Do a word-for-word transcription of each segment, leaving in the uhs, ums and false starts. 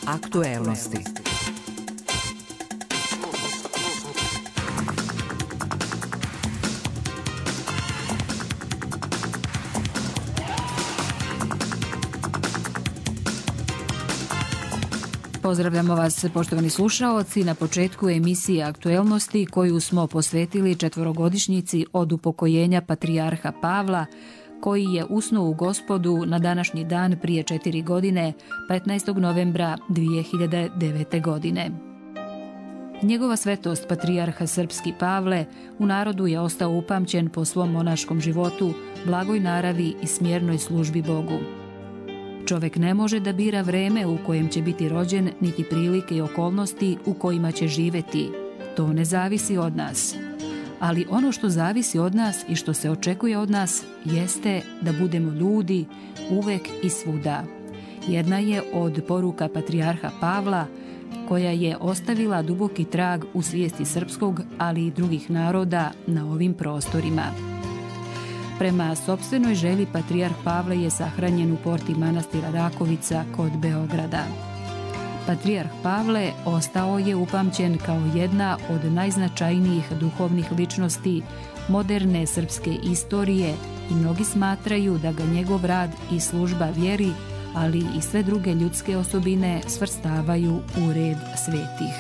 Aktuelnosti. Pozdravljamo vas, poštovani slušaoci, na početku emisije Aktuelnosti koju smo posvetili četvorogodišnjici od upokojenja patrijarha Pavla, koji je usnuo u Gospodu na današnji dan prije četiri godine, petnaestog novembra dvije hiljade devete. godine. Njegova svetost, patrijarha srpski Pavle, u narodu je ostao upamćen po svom monaškom životu, blagoj naravi i smjernoj službi Bogu. Čovjek ne može da bira vreme u kojem će biti rođen, niti prilike i okolnosti u kojima će živjeti. To ne zavisi od nas. Ali ono što zavisi od nas i što se očekuje od nas jeste da budemo ljudi uvek i svuda. Jedna je od poruka patrijarha Pavla, koja je ostavila duboki trag u svijesti srpskog, ali i drugih naroda na ovim prostorima. Prema sopstvenoj želji, patrijarh Pavle je sahranjen u porti manastira Rakovica kod Beograda. Patrijarh Pavle ostao je upamćen kao jedna od najznačajnijih duhovnih ličnosti moderne srpske istorije i mnogi smatraju da ga njegov rad i služba vjeri, ali i sve druge ljudske osobine svrstavaju u red svetih.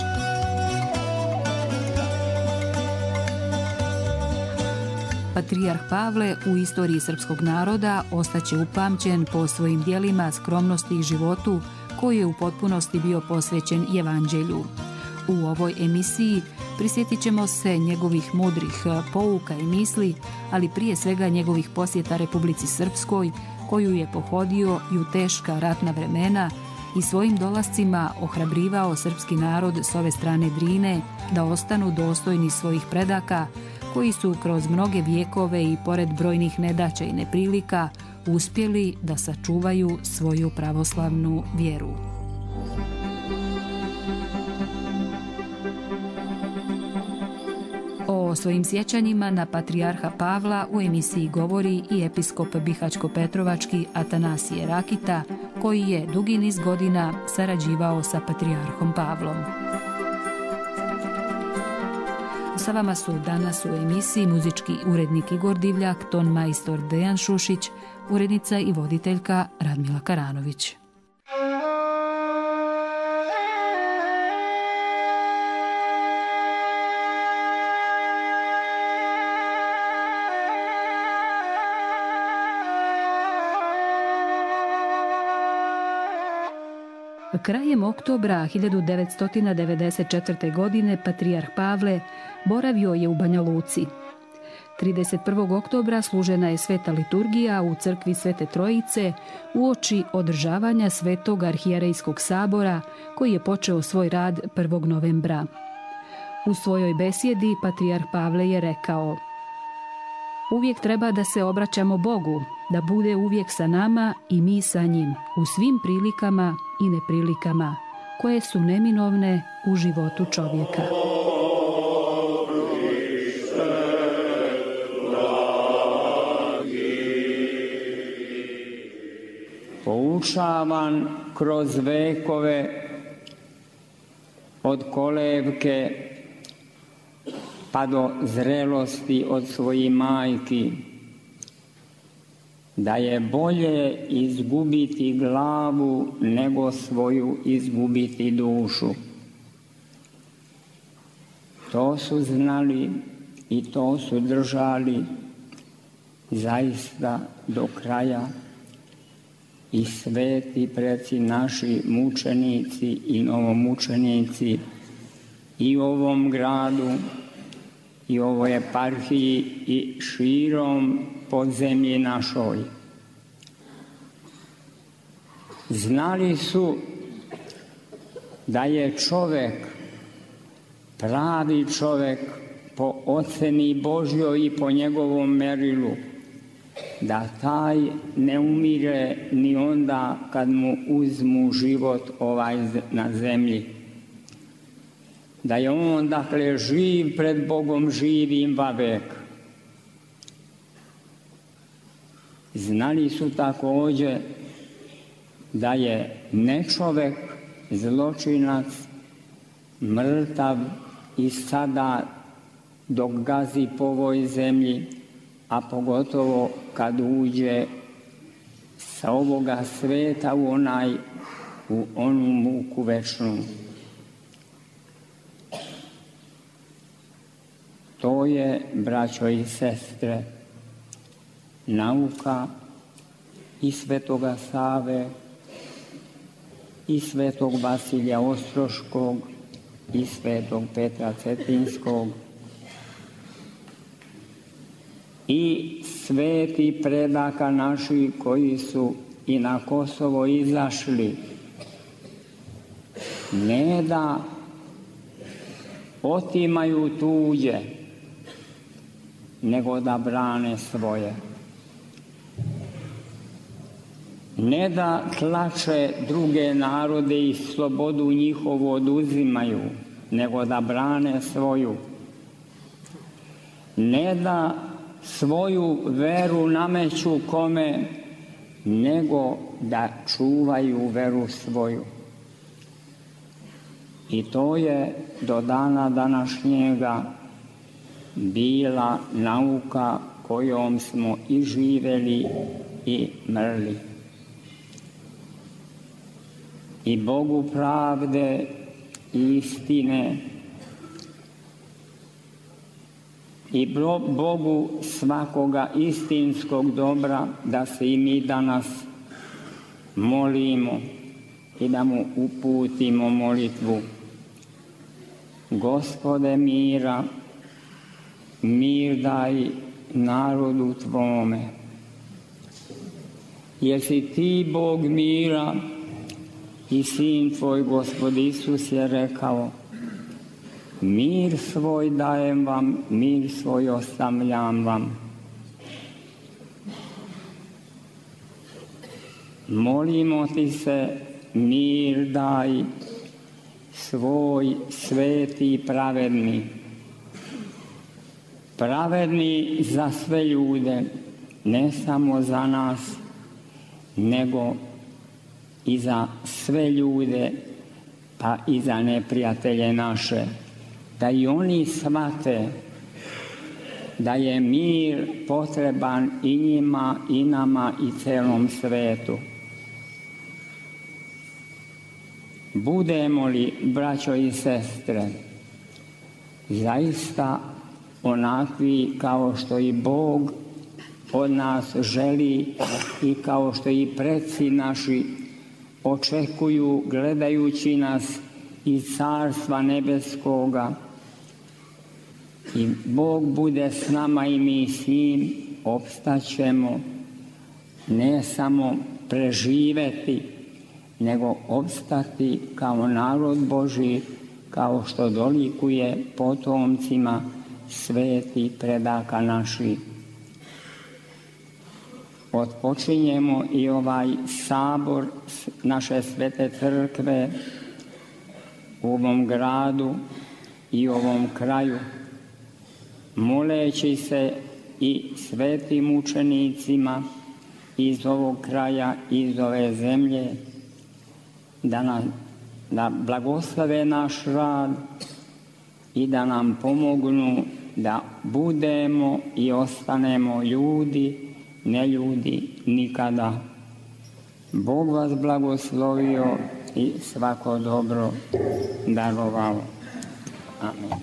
Patrijarh Pavle u istoriji srpskog naroda ostaće upamćen po svojim djelima skromnosti i životu koji je u potpunosti bio posvećen evanđelju. U ovoj emisiji prisjetit ćemo se njegovih mudrih pouka i misli, ali prije svega njegovih posjeta Republici Srpskoj, koju je pohodio i u teška ratna vremena i svojim dolascima ohrabrivao srpski narod s ove strane Drine da ostanu dostojni svojih predaka, koji su kroz mnoge vijekove i pored brojnih nedaća i neprilika uspjeli da sačuvaju svoju pravoslavnu vjeru. O svojim sjećanjima na patrijarha Pavla u emisiji govori i episkop Bihaćko-Petrovački Atanasije Rakita, koji je dugi niz godina sarađivao sa patrijarhom Pavlom. Sa vama su danas u emisiji muzički urednik Igor Divljak, ton majstor Dejan Šušić, urednica i voditeljka Radmila Karanović. Krajem oktobra hiljadu devetsto devedeset četvrte. godine patrijarh Pavle boravio je u Banja Luci. trideset prvog oktobra služena je sveta liturgija u crkvi Svete Trojice uoči održavanja Svetog arhijerejskog sabora koji je počeo svoj rad prvog novembra. U svojoj besjedi patrijarh Pavle je rekao: "Uvijek treba da se obraćamo Bogu, da bude uvijek sa nama i mi sa njim, u svim prilikama i neprilikama, koje su neminovne u životu čovjeka." Poučavan kroz vekove od kolevke pa do zrelosti od svojih majki, da je bolje izgubiti glavu nego svoju izgubiti dušu. To su znali i to su držali zaista do kraja i sveti preci naši mučenici i novomučenici i u ovom gradu i ovoj eparhiji i širom po zemlji našoj. Znali su da je čovjek, pravi čovjek po oceni Božjoj i po njegovom merilu, da taj ne umire ni onda kad mu uzmu život ovaj na zemlji. Da je on, dakle, živ pred Bogom živim vavek. Znali su također da je ne čovjek, zločinac, mrtav i sada dok gazi po ovoj zemlji, a pogotovo kad uđe sa ovoga sveta u onaj, u onu muku večnu. To je, braćo i sestre, nauka i svetoga Save, i svetog Vasilija Ostroškog, i svetog Petra Cetinskog, i sveti predaka naši koji su i na Kosovo izašli, ne da otimaju tuđe, nego da brane svoje. Ne da tlače druge narode i slobodu njihovu oduzimaju, nego da brane svoju. Ne da svoju veru nameću kome, nego da čuvaju veru svoju. I to je do dana današnjega bila nauka kojom smo i živeli i mrli. I Bogu pravde i istine i Bogu svakoga istinskog dobra da se i mi danas molimo i da mu uputimo molitvu. Gospode mira, mir daj narodu tvome. Jer si ti Bog mira i Sin tvoj Gospod Isus je rekao: mir svoj dajem vam, mir svoj ostavljam vam. Molimo ti se, mir daj svoj sveti i pravedni. Pravedni za sve ljude, ne samo za nas, nego i za sve ljude, pa i za neprijatelje naše. Da i oni shvate da je mir potreban i njima, i nama, i celom svetu. Budemo li, braćo i sestre, zaista onakvi kao što i Bog od nas želi i kao što i preci naši očekuju gledajući nas iz Carstva nebeskoga, i Bog bude s nama i mi s njim, opstaćemo, ne samo preživeti, nego opstati kao narod Božji, kao što dolikuje potomcima sveti predaka naših. Otpočinjemo i ovaj sabor naše svete crkve u ovom gradu i ovom kraju, moleći se i svetim učenicima iz ovog kraja, iz ove zemlje, da nam da blagoslove naš rad i da nam pomognu da budemo i ostanemo ljudi, ne ljudi nikada. Bog vas blagoslovio i svako dobro darovao. Amen.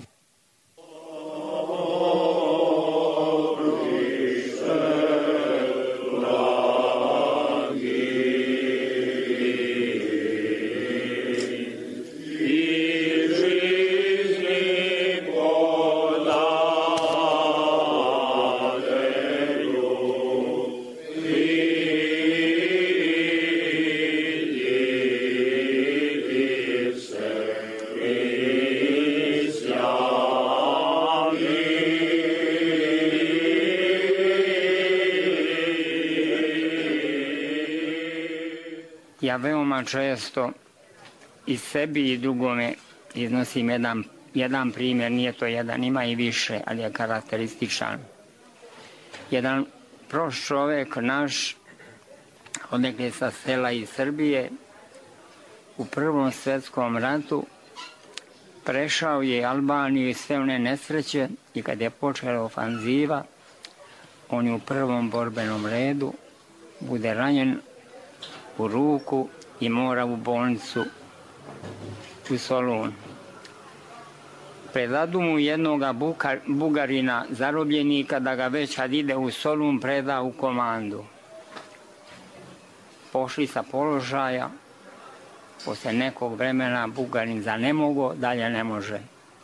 Ja veoma često i sebi i drugome iznosim jedan, jedan primjer, nije to jedan, ima i više, ali je karakterističan. Jedan prost čovjek naš, odnekle sa sela iz Srbije, u Prvom svjetskom ratu, prešao je Albaniju i sve one nesreće i kad je počela ofanziva, on je u prvom borbenom redu, bude ranjen u ruku i mora u bolnicu u Solun. Predadu mu jednoga Bugarina, zarobljenika, da ga već kad ide u Solun preda u komandu. Pošli sa položaja, poslije nekog vremena Bugarin zanemogo, dalje ne može.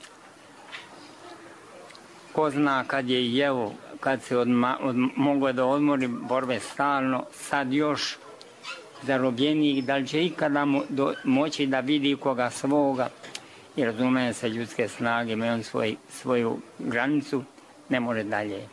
Ko zna kad je i evo, kad se odma, od, mogao da odmori borbe stalno, sad još zarobljenik, da li će ikada mo, do, moći da vidi koga svoga, i razume se ljudske snage, ima on svoj, svoju granicu, ne može dalje.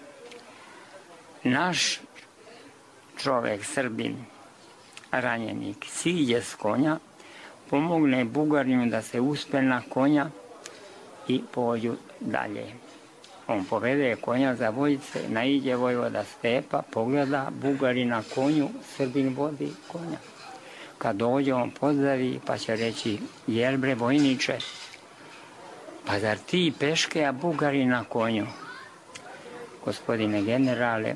Naš čovjek, Srbin, ranjenik, siđe s konja, pomogne Bugarinu da se uspe na konja i pođu dalje. On povede konja za vojice, naiđe vojvoda Stepa, pogleda, Bugari na konju, Srbin vodi konja. Kad dođe, on pozdravi, pa će reći: jel bre vojniče, pa zar ti peške, a Bugari na konju? Gospodine generale,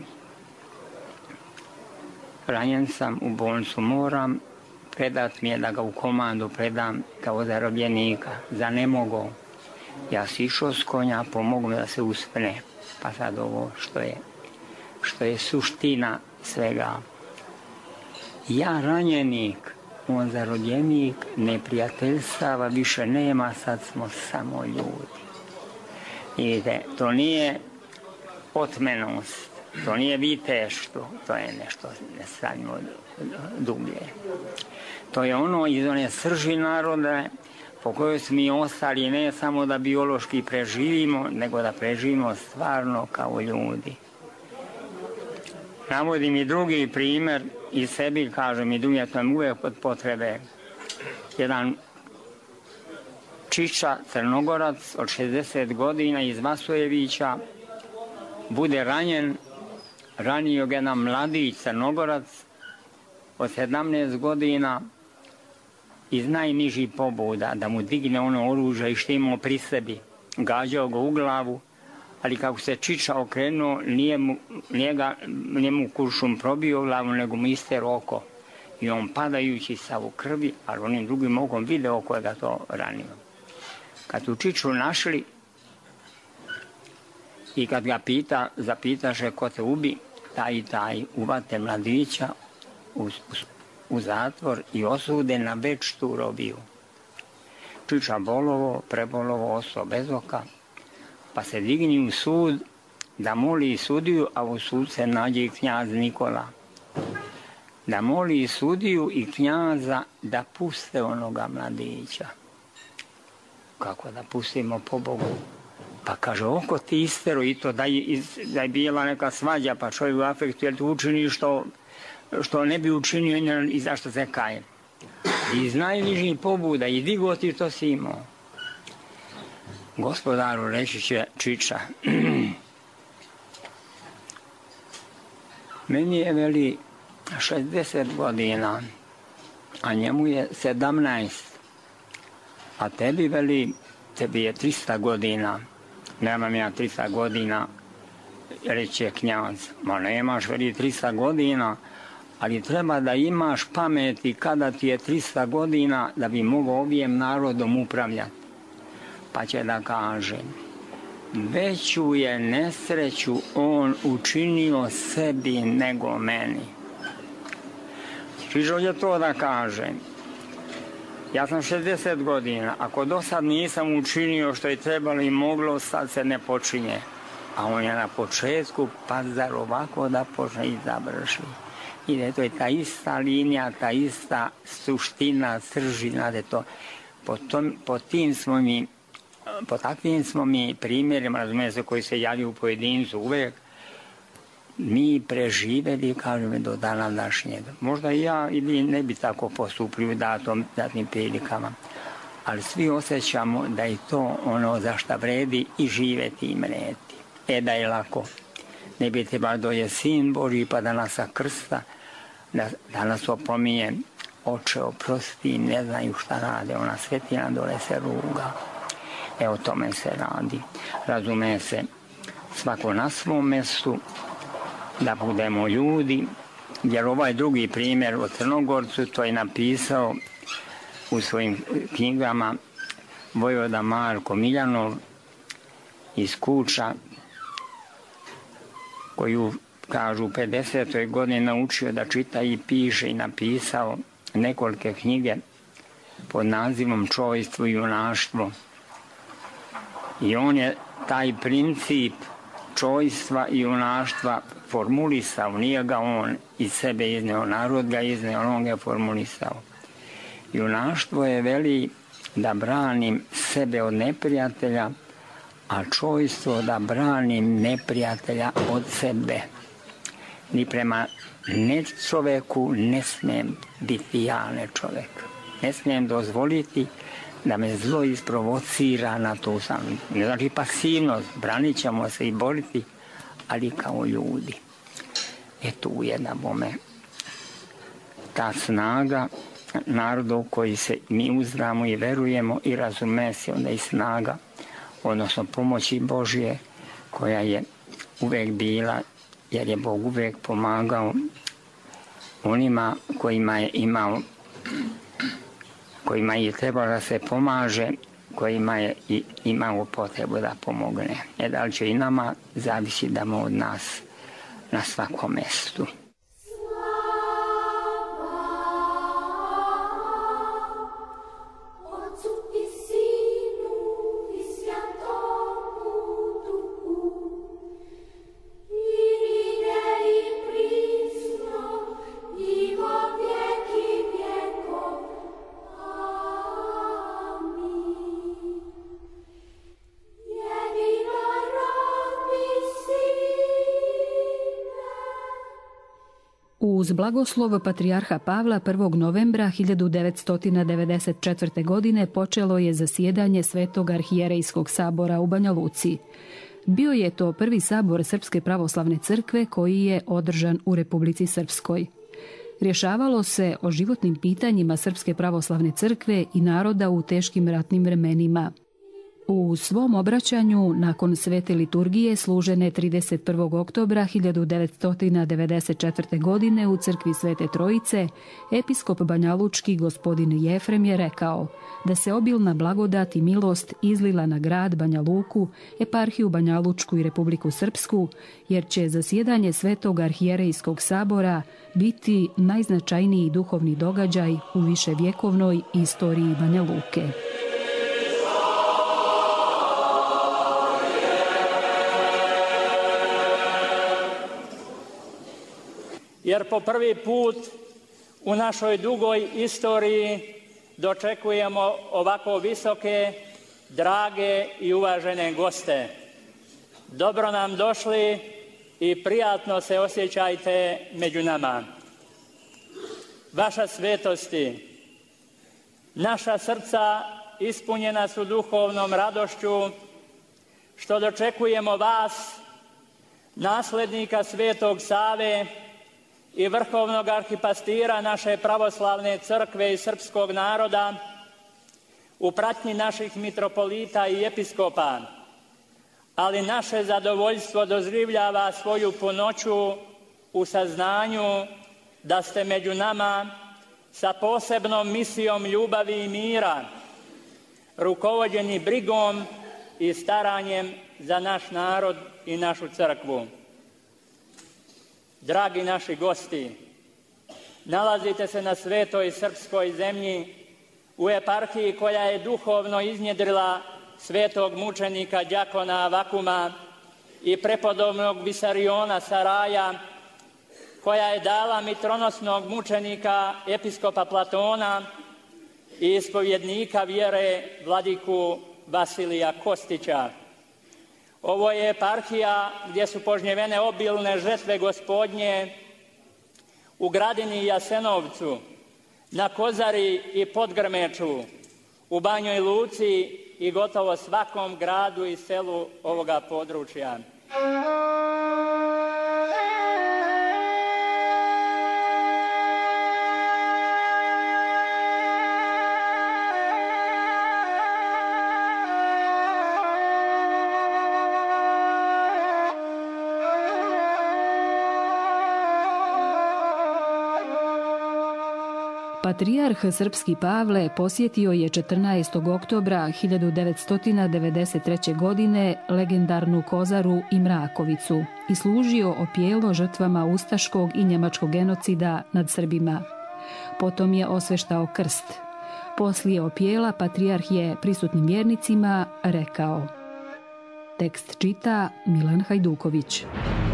ranjen sam, u bolnicu moram, predat mi je da ga u komandu predam kao zarobljenika, za ne mogu. Ja si išao s konja, pomogu da se uspne. Pa sad ovo što je, što je suština svega. Ja ranjenik, on zarobljenik, neprijateljstava više nema, sad smo samo ljudi. Vidite, to nije otmenost, to nije viteštvo, to je nešto nesranjivo dublje. To je ono iz one srži naroda po kojoj smo mi ostali, ne samo da biološki preživimo, nego da preživimo stvarno kao ljudi. Navodim i drugi primjer i sebi, kažem i drugi, to je uvijek pod potrebe. Jedan Čiča, Crnogorac od šezdeset godina iz Vasojevića bude ranjen, ranio ga jedan mladić Crnogorac od sedamnaest godina iz najnižih pobuda, da mu digne ono oružje i što imao pri sebi. Gađao ga u glavu, ali kako se Čiča okrenuo, nije mu, nije ga, nije mu kuršum probio glavu, nego mu isterao oko. I on padajući sav u krvi, ali onim drugim okom video ko je ga to ranio. Kad tu Čiču našli i kad ga pita, zapitaše ko te ubi, taj i taj uvate mladića u, u, u zatvor i osude na večnu robiju. Čiča bolovo, prebolovo, ostao bez oka, pa se digni u sud da moli sudiju, a u sud se nađe i knjaz Nikola. Da moli sudiju i knjaza da puste onoga mladića. Kako da pustimo, po Bogu? Pa kaže, oko ti istero i to da je, da je bila neka svađa, pa čovjek u afektu, jer tu učini što, što ne bi učinio i zašto se kaje. I iz najnižih pobuda i digo ti to si imao. Gospodaru, reći će Čiča, meni je veli šezdeset godina, a njemu je sedamnaest, a tebi veli, tebi je trista godina, nemam ja trista godina, reće knjaz, ma nemaš veli trista godina, ali treba da imaš pameti kada ti je trista godina da bi mogao ovijem narodom upravljati. Pa će da kaže, veću je nesreću on učinio sebi nego meni. Čičo je to da kaže, ja sam šezdeset godina, ako do sad nisam učinio što je trebalo i moglo, sad se ne počinje. A on je na početku, pa zar ovako da počne i završi. I da je to je ta ista linija, ta ista suština, sržina, da je to, po, tom, po tim smo mi, po takvim smo mi primjerima, razumije se, koji se javljaju u pojedincu uvijek, mi preživjeli, kažem, do dana današnjeg. Možda i ja ili ne bi tako postupili u datom, datnim prilikama, ali svi osjećamo da je to ono za šta vredi i živjeti i mreti. E da je lako, ne bi treba doje sin Božji pa da nas krsta, da, da nas opominje oče oprosti, ne znaju šta rade, ona svetina dole se ruga. E o tome se radi. Razume se svako na svom mjestu, da budemo ljudi, jer ovaj drugi primjer o Crnogorcu to je napisao u svojim knjigama vojvoda Marko Miljanov iz Kuča, koju, kažu, u pedesetoj godini naučio da čita i piše i napisao nekolike knjige pod nazivom Čojstvo i junaštvo. I on je taj princip čojstva i junaštva formulisao, nije ga on iz sebe izneo, narod ga izneo, on ga je formulisao. Junaštvo je, veli, da branim sebe od neprijatelja, a čojstvo da branim neprijatelja od sebe. Ni prema ne čoveku ne smijem biti ja ne čovek. Ne smijem dozvoliti da me zlo isprovocira na to sam. Ne znači pasivnost, branit ćemo se i boriti, ali kao ljudi. E tu je na bome ta snaga naroda u koji se mi uzdramo i verujemo i razume se onda i snaga, odnosno pomoći Božje koja je uvek bila, jer je Bog uvek pomagao onima kojima je imao, kojima je trebalo da se pomaže, kojima je i imao potrebu da pomogne. E da li će i nama zavisi da mu od nas na svakom mjestu. Uz blagoslov patrijarha Pavla prvog novembra hiljadu devetsto devedeset četvrte. godine počelo je zasjedanje Svetog arhijerejskog sabora u Banja Luci. Bio je to prvi sabor Srpske pravoslavne crkve koji je održan u Republici Srpskoj. Rješavalo se o životnim pitanjima Srpske pravoslavne crkve i naroda u teškim ratnim vremenima. U svom obraćanju nakon svete liturgije služene trideset prvog oktobra hiljadu devetsto devedeset četvrte. godine u crkvi Svete Trojice, episkop banjalučki gospodin Jefrem je rekao da se obilna blagodat i milost izlila na grad Banja Luku, eparhiju Banjalučku i Republiku Srpsku, jer će zasjedanje Svetog arhijerejskog sabora biti najznačajniji duhovni događaj u viševjekovnoj istoriji Banja Luke. Jer po prvi put u našoj dugoj istoriji dočekujemo ovako visoke, drage i uvažene goste. Dobro nam došli i prijatno se osjećajte među nama. Vaša svetosti, naša srca ispunjena su duhovnom radošću što dočekujemo vas, naslednika Svetog Save i vrhovnog arhipastira naše pravoslavne crkve i srpskog naroda u pratnji naših mitropolita i episkopa, ali naše zadovoljstvo doživljava svoju punoću u saznanju da ste među nama sa posebnom misijom ljubavi i mira, rukovođeni brigom i staranjem za naš narod i našu crkvu. Dragi naši gosti, nalazite se na svetoj srpskoj zemlji u eparhiji koja je duhovno iznjedrila svetog mučenika đakona Avakuma i prepodobnog Visariona Saraja, koja je dala mitronosnog mučenika episkopa Platona i ispovjednika vjere vladiku Vasilija Kostića. Ovo je eparhija gdje su požnjevene obilne žetve Gospodnje u Gradini i Jasenovcu, na Kozari i Podgrmeču, u Banjoj Luci i gotovo svakom gradu i selu ovoga područja. Patrijarh srpski Pavle posjetio je četrnaestog oktobra hiljadu devetsto devedeset treće. godine legendarnu Kozaru i Mrakovicu i služio opijelo žrtvama ustaškog i njemačkog genocida nad Srbima. Potom je osveštao krst. Poslije opijela patrijarh je prisutnim vjernicima rekao. Tekst čita Milan Hajduković.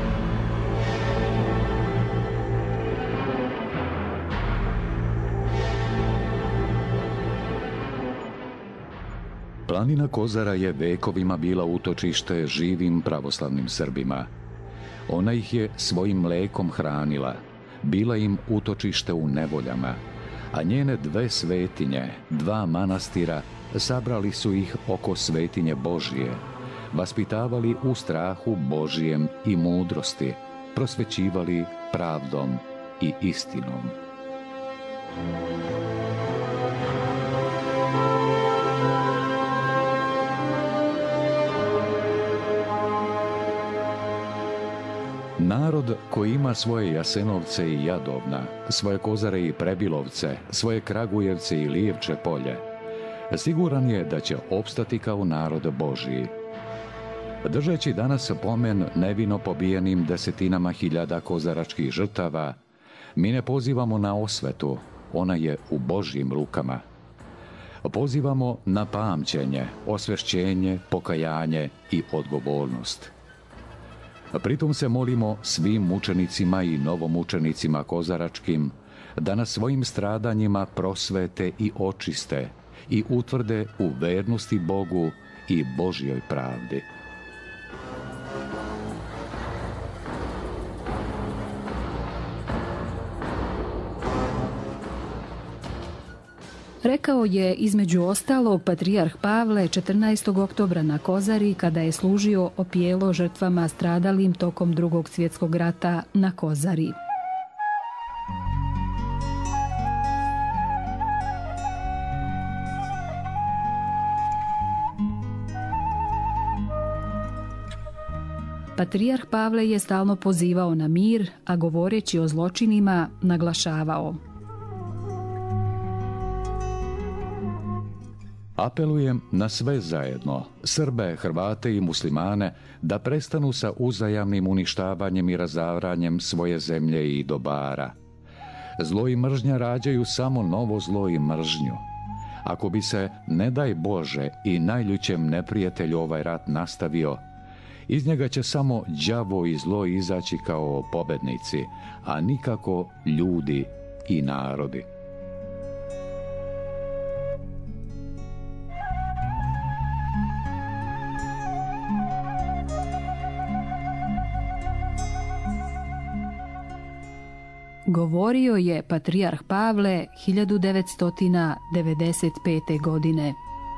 Planina Kozara je vekovima bila utočište živim pravoslavnim Srbima. Ona ih je svojim mlekom hranila, bila im utočište u nevoljama, a njene dve svetinje, dva manastira, sabrali su ih oko svetinje Božije, vaspitavali u strahu Božijem i mudrosti, prosvećivali pravdom i istinom. Narod koji ima svoje Jasenovce i Jadovna, svoje Kozare i Prebilovce, svoje Kragujevce i Lijevče polje, siguran je da će opstati kao narod Božiji. Držeći danas pomen nevino pobijenim desetinama hiljada kozaračkih žrtava, mi ne pozivamo na osvetu, ona je u Božjim rukama. Pozivamo na pamćenje, osvešćenje, pokajanje i odgovornost. Pritom se molimo svim mučenicima i novomučenicima kozaračkim da na svojim stradanjima prosvete i očiste i utvrde u vernosti Bogu i Božjoj pravdi. Rekao je između ostalog patrijarh Pavle četrnaestog oktobra na Kozari kada je služio opijelo žrtvama stradalim tokom Drugog svjetskog rata na Kozari. Patrijarh Pavle je stalno pozivao na mir, a govoreći o zločinima naglašavao: Apelujem na sve zajedno, Srbe, Hrvate i Muslimane, da prestanu sa uzajamnim uništavanjem i razavranjem svoje zemlje i dobara. Zlo i mržnja rađaju samo novo zlo i mržnju. Ako bi se, ne daj Bože, i najljućem neprijatelju ovaj rat nastavio, iz njega će samo đavo i zlo izaći kao pobednici, a nikako ljudi i narodi. Govorio je patrijarh Pavle hiljadu devetsto devedeset pete. godine.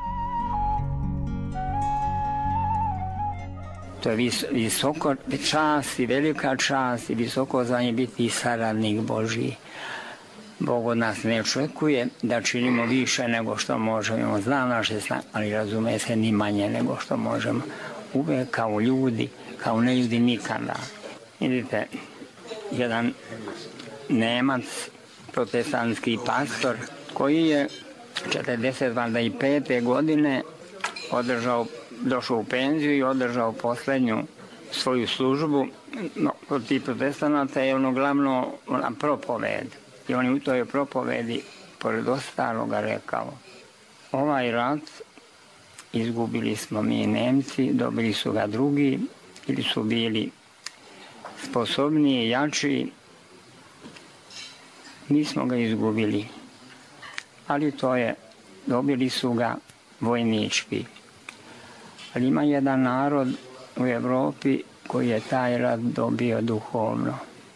To je vis, visoko čast i velika čast i visoko zvanje biti saradnik Božji. Bog od nas ne očekuje da činimo više nego što možemo. Znam naše snage, ali razume se ni manje nego što možemo. Uvek kao ljudi, kao ne ljudi nikada. Vidite, jedan Nemac, protestantski pastor, koji je četrdeset pete. godine održao, došao u penziju i održao posljednju svoju službu. No, kod tih protestanata je ono glavno ona propoved. I on je u toj propovedi, pored ostaloga, rekao: ovaj rat izgubili smo mi Nemci, dobili su ga drugi, ili su bili sposobniji, jači. Mi smo ga izgubili, ali to je, dobili su ga vojnički. Ali ima jedan narod u Evropi koji je taj rat dobio duhovno.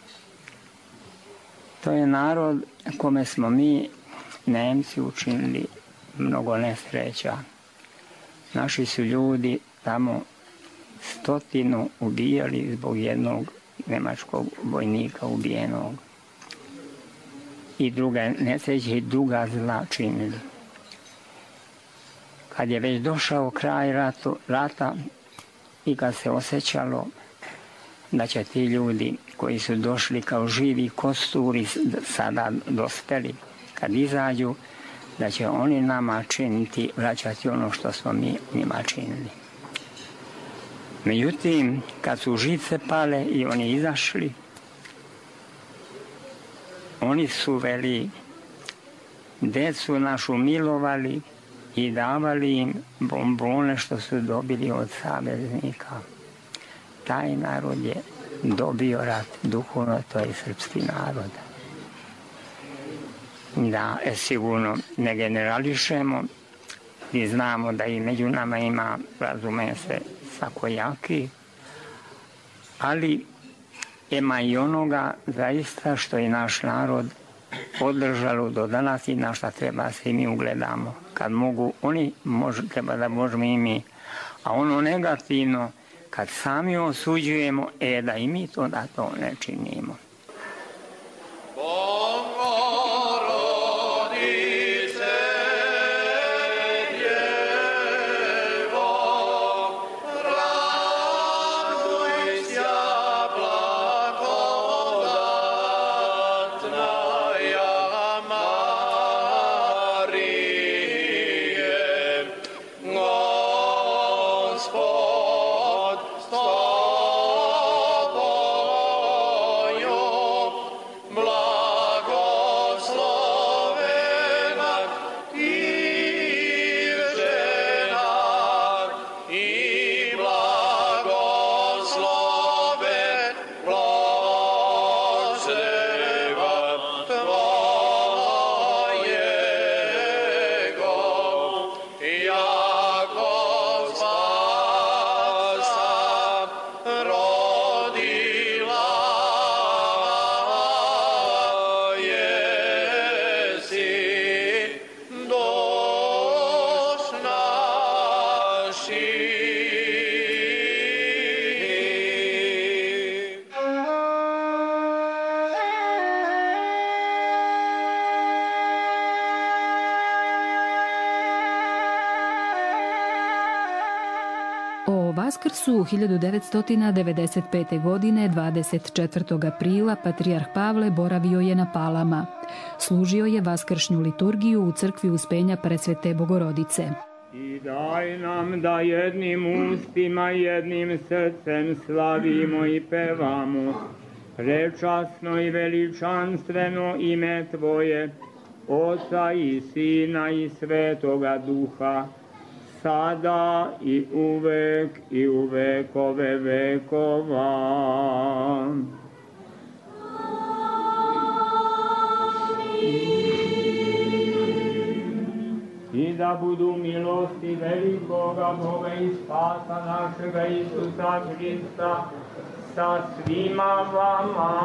To je narod kome smo mi, Nemci, učinili mnogo nesreća. Naši su ljudi tamo stotinu ubijali zbog jednog nemačkog vojnika ubijenog. I druga nesreće i druga zla činili. Kad je već došao kraj ratu, rata i kad se osjećalo da će ti ljudi koji su došli kao živi kosturi sada dospeli, kad izađu, da će oni nama činiti, vraćati ono što smo mi njima činili. Međutim, kad su žice pale i oni izašli, oni su veli, decu našu milovali i davali im bombone što su dobili od saveznika. Taj narod je dobio rat, duhovno to je srpski narod. Da, e, sigurno ne generališemo i znamo da i među nama ima, razume se, svakojaki, ali ima i onoga zaista što je naš narod održalo do danas i na šta treba se i mi ugledamo. Kad mogu oni, može, treba da možemo i mi. A ono negativno, kad sami osuđujemo, e da i mi to da to ne činimo. Vaskrsu hiljadu devetsto devedeset pete. godine dvadeset četvrtog aprila patrijarh Pavle boravio je na Palama. Služio je vaskršnju liturgiju u crkvi Uspenja Presvete Bogorodice. I daj nam da jednim ustima, jednim srcem slavimo i pevamo prečasno i veličanstveno ime Tvoje, Oca i Sina i Svetoga Duha, sada i uvek i u vekove vekova. I da budu milosti velikoga Boga i Spasa našega Isusa Hrista sa svima vama.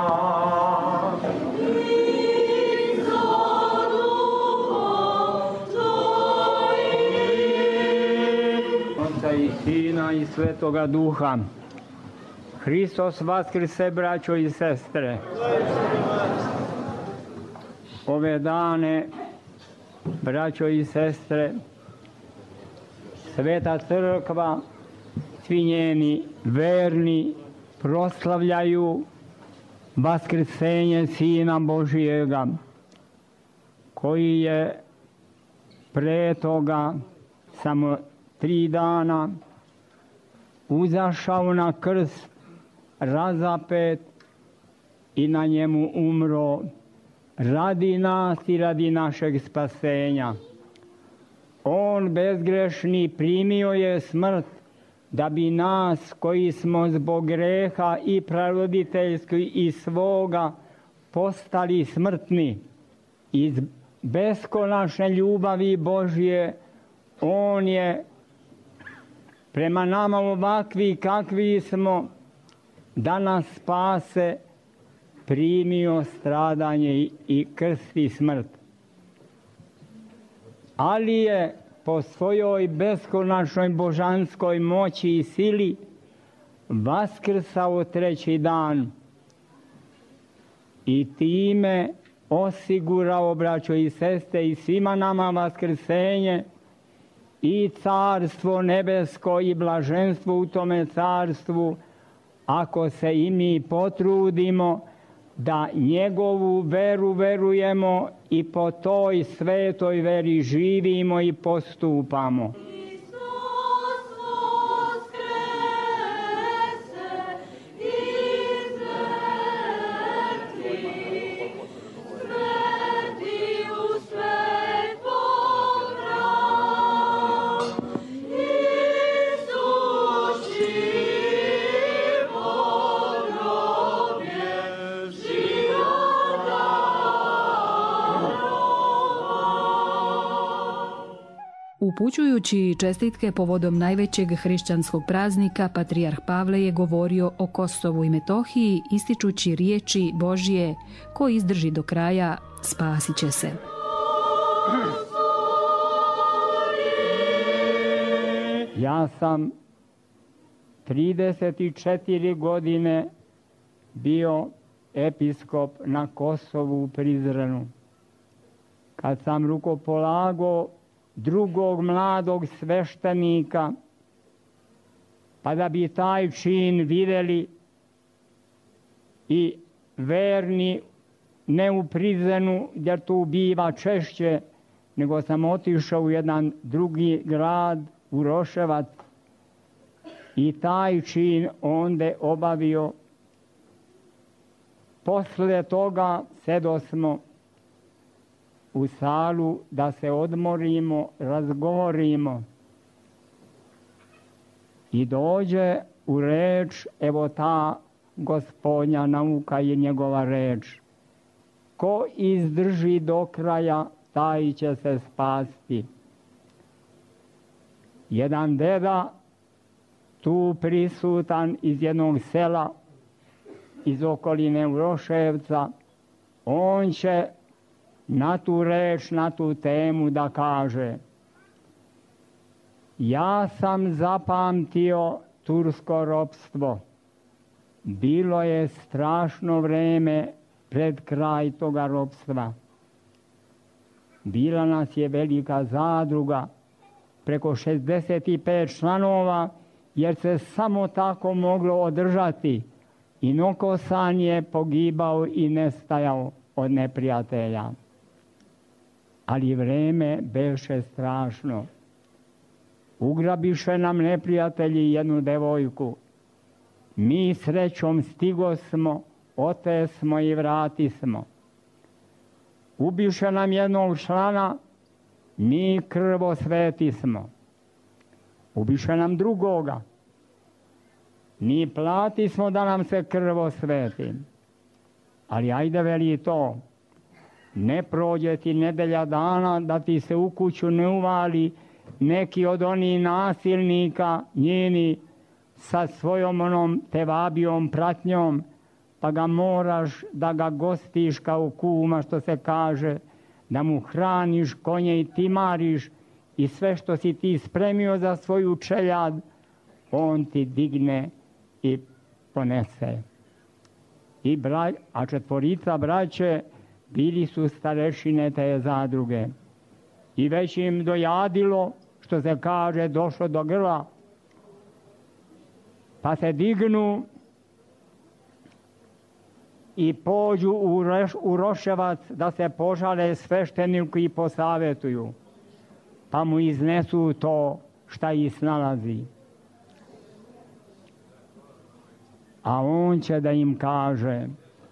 I Sina i Svetoga Duha. Hristos vaskrse, braćo i sestre. Ove dane, braćo i sestre, Sveta Crkva, svi njeni verni proslavljaju vaskrsenje Sina Božijega, koji je pre toga samo tri dana uzašao na krst, razapet i na njemu umro radi nas i radi našeg spasenja. On bezgrešni primio je smrt da bi nas koji smo zbog greha i praroditeljski i svoga postali smrtni. Iz beskonačne ljubavi Božje on je prema nama ovakvi kakvi smo, da nas spase, primio stradanje i krst i smrt. Ali je po svojoj beskonačnoj božanskoj moći i sili vaskrsao treći dan i time osigurao, braćo i sestre, i svima nama vaskrsenje i carstvo nebesko i blaženstvo u tome carstvu, ako se i mi potrudimo da njegovu veru verujemo i po toj svetoj veri živimo i postupamo. Upućujući čestitke povodom najvećeg hrišćanskog praznika, patrijarh Pavle je govorio o Kosovu i Metohiji, ističući riječi Božje: ko izdrži do kraja, spasit će se. Ja sam trideset četiri godine bio episkop na Kosovu u Prizrenu. Kad sam rukopolagao drugog mladog sveštenika, pa da bi taj čin vidjeli i verni, ne u Prizrenu, jer tu biva češće, nego sam otišao u jedan drugi grad, u Roševac, i taj čin onda obavio. Posle toga sedosmo u salu da se odmorimo, razgovorimo. I dođe u reč, evo ta Gospodnja nauka je njegova reč: ko izdrži do kraja, taj će se spasti. Jedan deda tu prisutan iz jednog sela, iz okoline Uroševca, on će na tu reč, na tu temu da kaže: ja sam zapamtio tursko ropstvo. Bilo je strašno vreme pred kraj toga ropstva. Bila nas je velika zadruga, preko šezdeset pet članova, jer se samo tako moglo održati. I Nokosan je pogibao i nestajao od neprijatelja. Ali vreme beše strašno. Ugrabiše nam neprijatelji jednu devojku. Mi srećom stigosmo, otesmo i vratismo. Ubiše nam jednog člana, mi krvo svetismo. Ubiše nam drugoga, mi platismo da nam se krvo sveti. Ali ajde, veli to, ne prođe ti nedelja dana da ti se u kuću ne uvali neki od onih nasilnika njeni sa svojom onom tevabijom pratnjom, pa ga moraš da ga gostiš kao kuma, što se kaže, da mu hraniš konje i timariš i sve što si ti spremio za svoju čeljad, on ti digne i ponese. I bra... A četvorica braće bili su starešine te zadruge. I već im dojadilo, što se kaže, došlo do grla. Pa se dignu i pođu u, Reš, u Roševac da se požale svešteniku i posavetuju. Pa mu iznesu to šta ih snalazi. A on će da im kaže: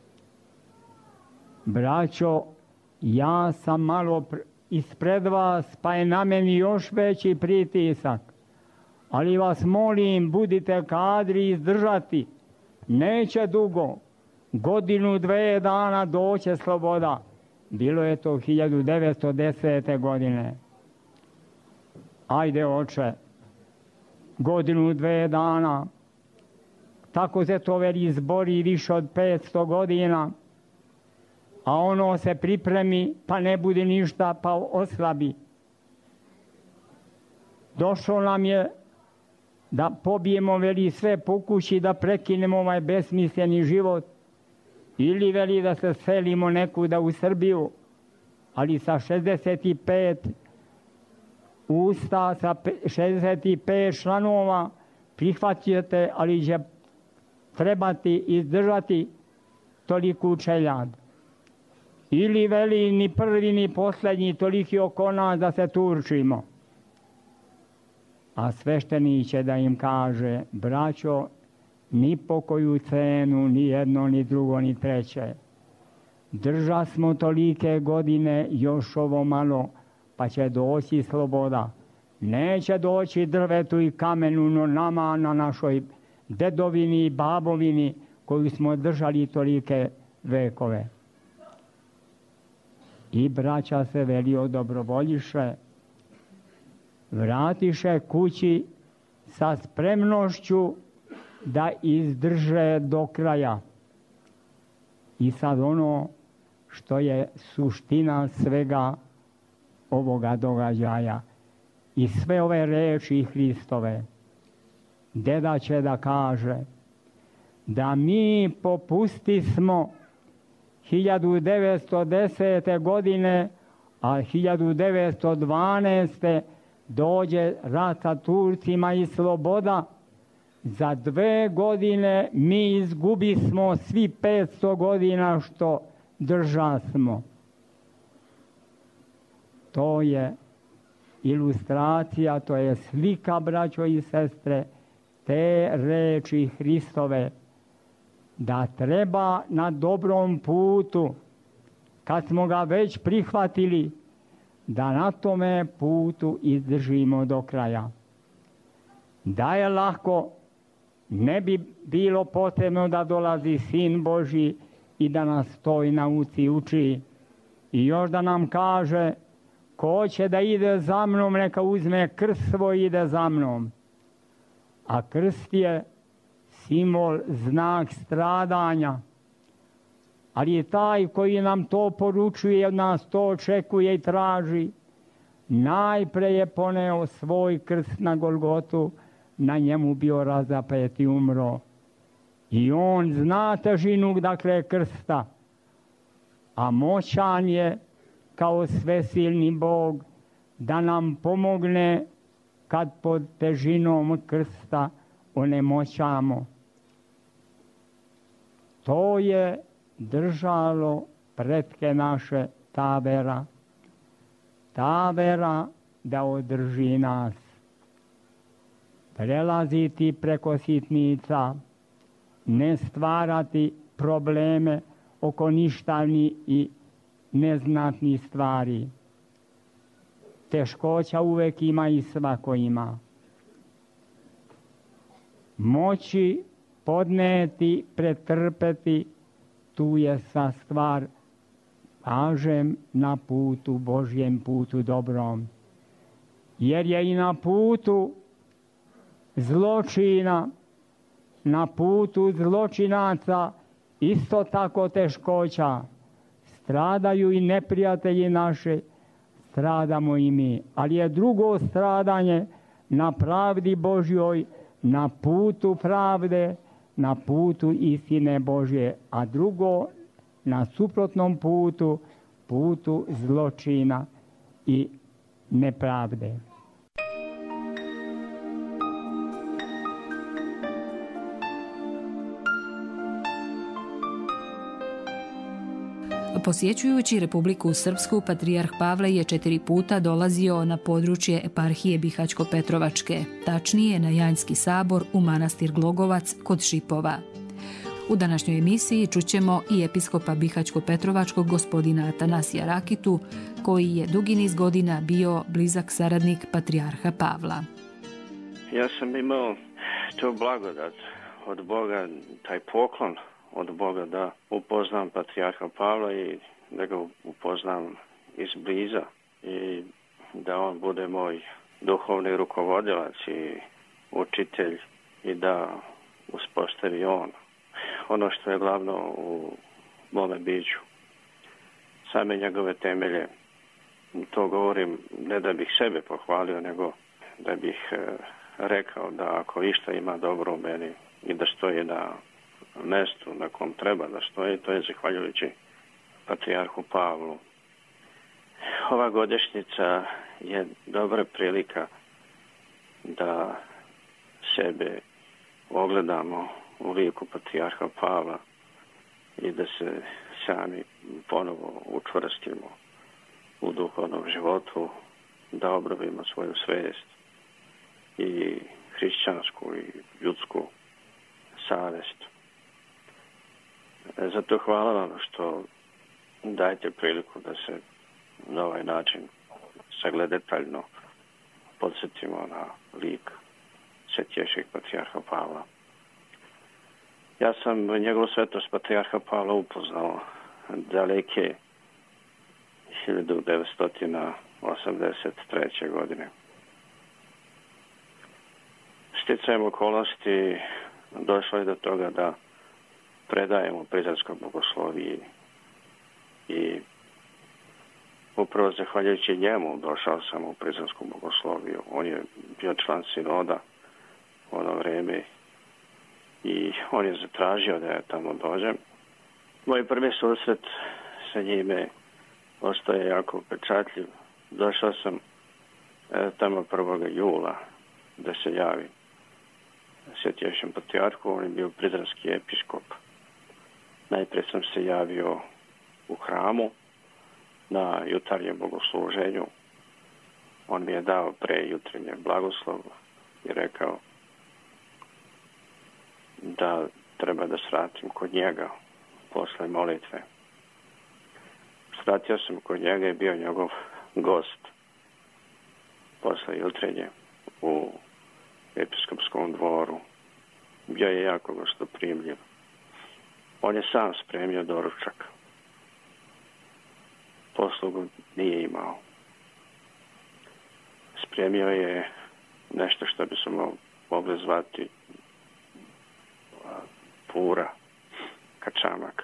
braćo, ja sam malo ispred vas, pa je na meni još veći pritisak. Ali vas molim, budite kadri izdržati. Neće dugo, godinu, dve dana doće sloboda. Bilo je to hiljadu devetsto desete. godine. Ajde, oče, godinu, dve dana. Tako se to veli izbori više od petsto godina. A ono se pripremi, pa ne bude ništa, pa oslabi. Došlo nam je da pobijemo, veli, sve po kući, da prekinemo ovaj besmisleni život. Ili, veli, da se selimo nekuda u Srbiju, ali sa šezdeset pet usta, sa šezdeset pet članova prihvatite, ali će trebati izdržati toliku čeljad. Ili veli ni prvi ni posljednji toliki oko nas da se turčimo. A sveštenik će da im kaže, braćo, ni po koju cenu, ni jedno, ni drugo, ni treće. Drža smo tolike godine, još ovo malo, pa će doći sloboda. Neće doći drvetu i kamenu, no nama na našoj dedovini i babovini koju smo držali tolike vekove. I braća se veli odobrovoljiše, vratiše kući sa spremnošću da izdrže do kraja. I sad ono što je suština svega ovoga događaja i sve ove reči Hristove, deda će da kaže da mi popusti smo hiljadu devetsto desete. godine, a hiljadu devetsto dvanaeste. dođe rat sa Turcima i sloboda. Za dve godine mi izgubi smo svi petsto godina što drža smo. To je ilustracija, to je slika, braćo i sestre, te reči Hristove, da treba na dobrom putu, kad smo ga već prihvatili, da na tome putu izdržimo do kraja. Da je lako, ne bi bilo potrebno da dolazi Sin Božji i da nas toj nauci uči. I još da nam kaže, ko će da ide za mnom, neka uzme krst svoj i ide za mnom. A krst je simbol, znak stradanja. Ali je taj koji nam to poručuje, od nas to očekuje i traži. Najpre je poneo svoj krst na Golgotu, na njemu bio razapet i umro. I on zna težinu, dakle, krsta. A moćan je kao svesilni Bog da nam pomogne kad pod težinom krsta onemoćamo. To je držalo pretke naše, ta vera. Ta vera da održi nas. Prelaziti preko sitnica, ne stvarati probleme oko ništavnih i neznatnih stvari. Teškoća uvek ima i svako ima. Moći podneti, pretrpeti, tu je sa stvar, kažem, na putu, Božjem putu dobrom. Jer je i na putu zločina, na putu zločinaca isto tako teškoća. Stradaju i neprijatelji naši, stradamo i mi. Ali je drugo stradanje na pravdi Božjoj, na putu pravde, na putu istine Božje, a drugo na suprotnom putu, putu zločina i nepravde. Posjećujući Republiku Srpsku, patrijarh Pavle je četiri puta dolazio na područje eparhije Bihaćko-Petrovačke, tačnije na Janjski sabor u manastir Glogovac kod Šipova. U današnjoj emisiji čućemo i episkopa Bihaćko-Petrovačkog gospodina Atanasija Rakitu, koji je dugi niz godina bio blizak saradnik patrijarha Pavla. Ja sam imao to blagodat od Boga, taj poklon od Boga da upoznam patrijarha Pavla i da ga upoznam izbliza i da on bude moj duhovni rukovodilac i učitelj i da uspostavi on ono što je glavno u mome biću. Same njegove temelje, to govorim ne da bih sebe pohvalio, nego da bih rekao da ako išta ima dobro u meni i da stoji na mestu na kom treba da stoji, to je zahvaljujući patrijarhu Pavlu. Ova godišnjica je dobra prilika da sebe ogledamo u liku patrijarha Pavla i da se sami ponovo učvrstimo u duhovnom životu, da obnovimo svoju svijest i hrišćansku i ljudsku savjest. Zato hvala vam što dajete priliku da se na ovaj način sagledetaljno podsjetimo na lik svetješeg patrijarha Pavla. Ja sam njegovu svetost patrijarha Pavla upoznao daleke hiljadu devetsto osamdeset treće. godine. Sticajem okolnosti došlo je do toga da predajemo Prizrenskoj bogosloviji i upravo zahvaljujući njemu došao sam u Prizrensku bogosloviju. On je bio član sinoda u ono vrijeme i on je zatražio da ja tamo dođem. Moj prvi susret sa njime ostaje jako pečatljiv. Došao sam e, tamo prvog jula da se javim svetješem patrijarhu. On je bio prizrenski episkop. Najprije sam se javio u hramu na jutarnjem bogosluženju. On mi je dao pre jutrenje blagoslov i rekao da treba da svratim kod njega posle molitve. Svratio sam kod njega i bio njegov gost posle jutrenje u episkopskom dvoru. Bio je jako gostoprimljiv. On je sam spremio doručak. Poslugu nije imao. Spremio je nešto što bi se mogli zvati pura, kačamak.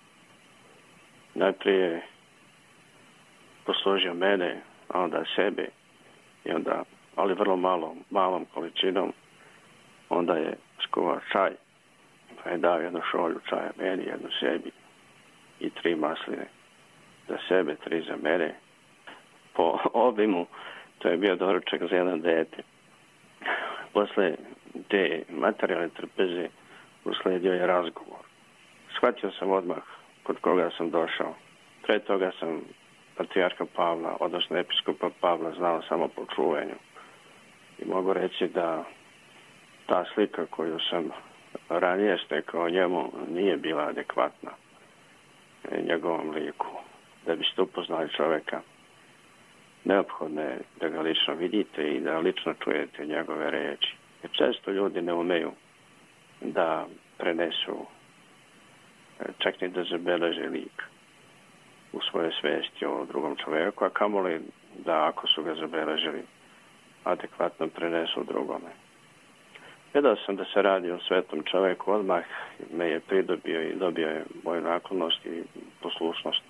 Najprije poslužio mene, a onda sebe, i onda, ali vrlo malo, malom količinom, onda je skuvao čaj, pa je dao jednu šolju čaja meni, jednu sebi i tri masline za sebe, tri za mene. Po obimu to je bio doručak za jedan dete. Posle te materijalne trpeze usledio je razgovor. Shvatio sam odmah kod koga sam došao. Pre toga sam patrijarha Pavla, odnosno episkopa Pavla, znao samo po čuvanju. I mogu reći da ta slika koju sam ranije stekao njemu nije bila adekvatna njegovom liku. Da biste upoznali čovjeka, neophodno je da ga lično vidite i da lično čujete njegove riječi. Jer često ljudi ne umeju da prenesu, čak ni da zabeleže lik u svojoj svijesti o drugom čovjeku, a kamoli da ako su ga zabeležili adekvatno prenesu drugome. Gledao sam da se radi o svetom čovjeku, odmah me je pridobio i dobio je moju naklonost i poslušnost.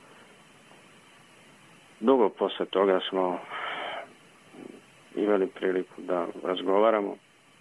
Dugo posle toga smo imali priliku da razgovaramo.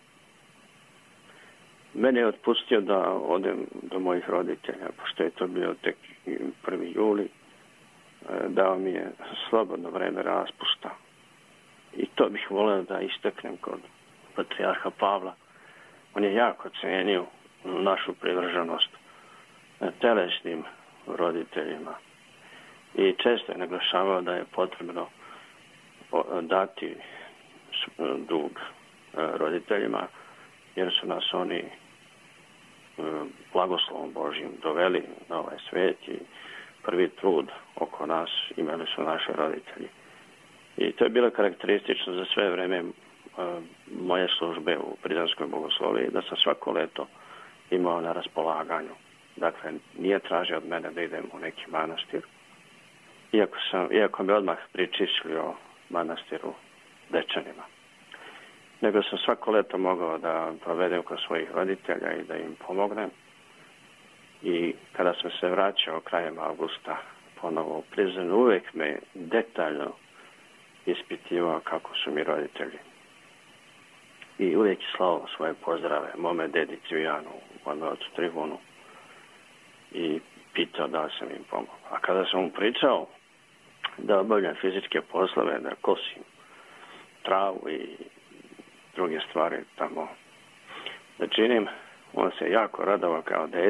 Mene je otpustio da odem do mojih roditelja, pošto je to bio tek prvi juli. Dao mi je slobodno vreme raspusta. I to bih volio da istaknem kod patrijarha Pavla. On je jako cenio našu privrženost telesnim roditeljima. I često je naglašavao da je potrebno dati dug roditeljima, jer su nas oni blagoslovom Božjim doveli na ovaj svijet i prvi trud oko nas imali su naši roditelji. I to je bilo karakteristično za sve vreme moje službe u Prizrenskoj bogosloviji, da sam svako leto imao na raspolaganju. Dakle, nije tražio od mene da idem u neki manastir, iako, sam, iako me odmah pričistio manastiru Dečanima. Nego sam svako leto mogao da provedem kod svojih roditelja i da im pomognem. I kada sam se vraćao krajem avgusta ponovo u Prizren, uvijek me detaljno ispitivao kako su mi roditelji. I uvijek je slao svoje pozdrave mome dedi Cvijanu, mome ocu Trivunu, i pitao da sam im pomogao. A kada sam mu pričao da obavljam fizičke poslove, da kosim travu i druge stvari tamo da činim, on se jako radovao kao dete.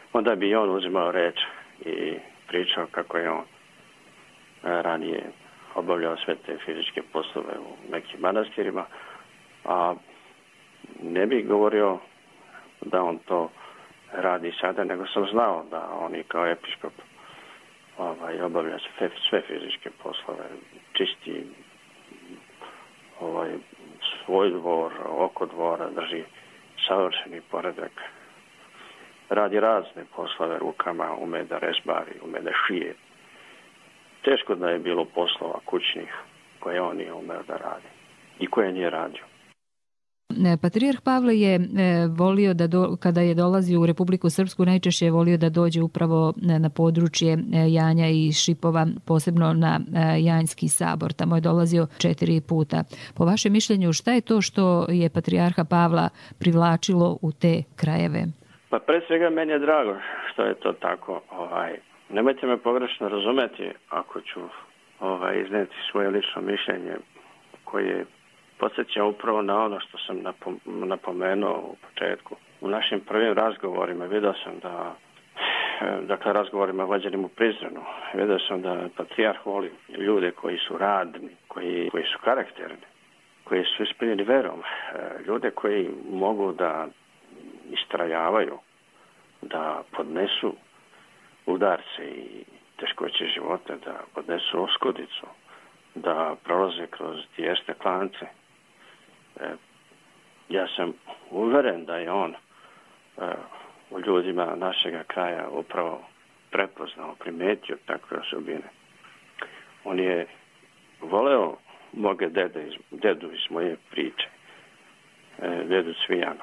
onda bi on uzimao reč i pričao kako je on ranije obavljao sve te fizičke poslove u nekim manastirima, a ne bi govorio da on to radi sada, nego sam znao da on i kao episkop ovaj, obavlja sve, sve fizičke poslove, čisti ovaj, svoj dvor, oko dvora, drži savršeni poredak, radi razne poslove rukama, ume da rezbari, ume da šije. Teško da je bilo poslova kućnih koje on nije umeo da radi i koje nije radio. Patrijarh Pavle je volio da do, kada je dolazio u Republiku Srpsku, najčešće je volio da dođe upravo na područje Janja i Šipova, posebno na Janjski sabor. Tamo je dolazio četiri puta. Po vašem mišljenju, šta je to što je Patrijarha Pavla privlačilo u te krajeve? Pa pre svega meni je drago što je to tako. Ovaj, nemojte me pogrešno razumeti ako ću ovaj, izneti svoje lično mišljenje koje podsjeća upravo na ono što sam napomenuo u početku. U našim prvim razgovorima vidio sam da, dakle razgovorima vođenim u Prizrenu, vidio sam da patrijarh voli ljude koji su radni, koji, koji su karakterni, koji su ispunjeni verom, ljude koji mogu da istrajavaju, da podnesu udarce i teškoće života, da podnesu oskudicu, da prolaze kroz tijesne klance. E, ja sam uveren da je on e, u ljudima našega kraja upravo prepoznao, primetio takve osobine. On je voleo moga dede, dedu iz moje priče, e, dedu Cvijana.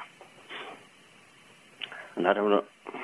Naravno,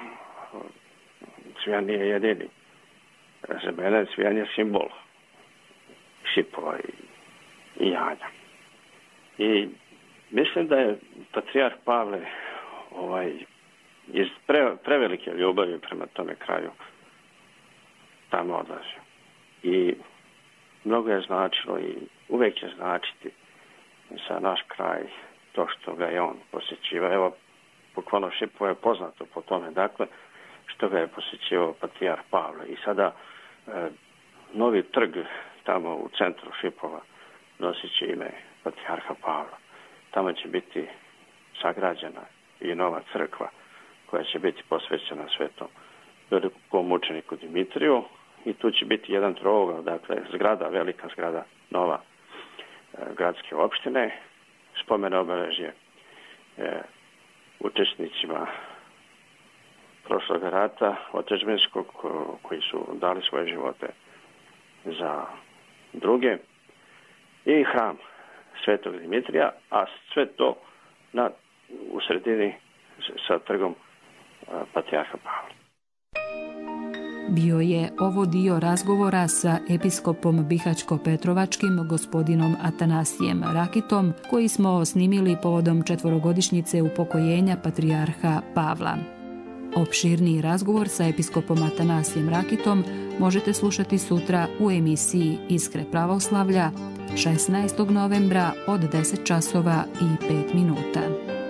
Cvijan nije jedini. Za mene Cvijan je simbol Šipova i, i Janja. I mislim da je patrijarh Pavle ovaj, iz pre, prevelike ljubavi prema tome kraju tamo odlazio. I mnogo je značilo i uvek će značiti za naš kraj to što ga je on posjećivao. Evo, bukvalno Šipovo je poznato po tome, dakle, što ga je posjećivao patrijarh Pavle. I sada e, novi trg tamo u centru Šipova nosit će ime patrijarha Pavla. Tamo će biti sagrađena i nova crkva koja će biti posvećena svetom velikom mučeniku Dimitriju i tu će biti jedan trougao, dakle zgrada, velika zgrada nova e, gradske opštine, spomen obeležje e, učesnicima prošlog rata otadžbinskog koji su dali svoje živote za druge i hram Svetog Dimitrija, a sve to na, u sredini sa trgom patrijarha Pavla. Bio je ovo dio razgovora sa episkopom Bihaćko-Petrovačkim gospodinom Atanasijem Rakitom, koji smo snimili povodom četvorogodišnjice upokojenja patrijarha Pavla. Opširniji razgovor sa episkopom Atanasijem Rakitom možete slušati sutra u emisiji Iskre pravoslavlja šesnaestog novembra od deset časova i pet minuta.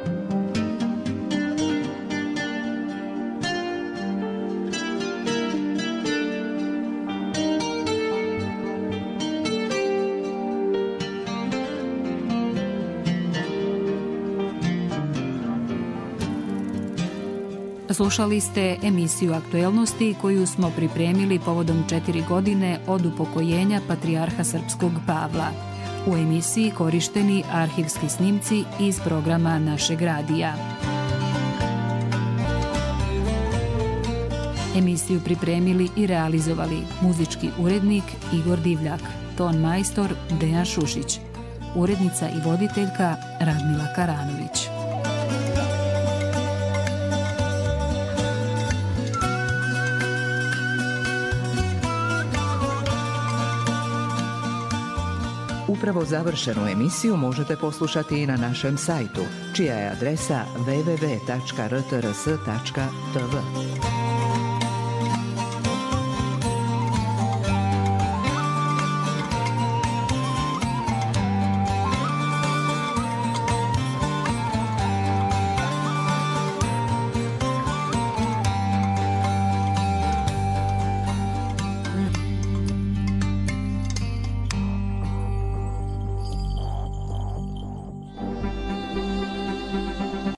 Slušali ste emisiju Aktuelnosti koju smo pripremili povodom četiri godine od upokojenja patrijarha srpskog Pavla. U emisiji korišteni arhivski snimci iz programa našeg radija. Emisiju pripremili i realizovali muzički urednik Igor Divljak, ton majstor Dejan Šušić, urednica i voditeljka Radmila Karanović. Upravo završenu emisiju možete poslušati i na našem sajtu, čija je adresa w w w tačka r t r s tačka t v.